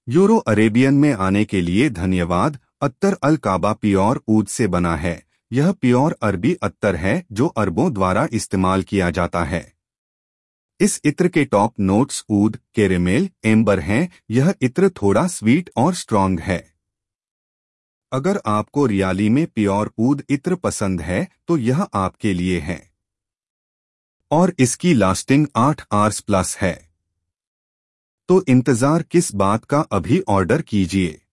Euro Arabian में आने के लिए धन्यवाद। अत्तर अल काबा प्योर ऊद से बना है। यह प्योर अरबी अत्तर है जो अरबों द्वारा इस्तेमाल किया जाता है। इस इत्र के टॉप नोट्स ऊद, कैरेमेल, एम्बर हैं। यह इत्र थोड़ा स्वीट और स्ट्रॉन्ग है। अगर आपको रियाली में प्योर ऊद इत्र पसंद है तो यह आपके लिए है। और इसकी लास्टिंग 8 आवर्स प्लस है। तो इंतजार किस बात का, अभी ऑर्डर कीजिए।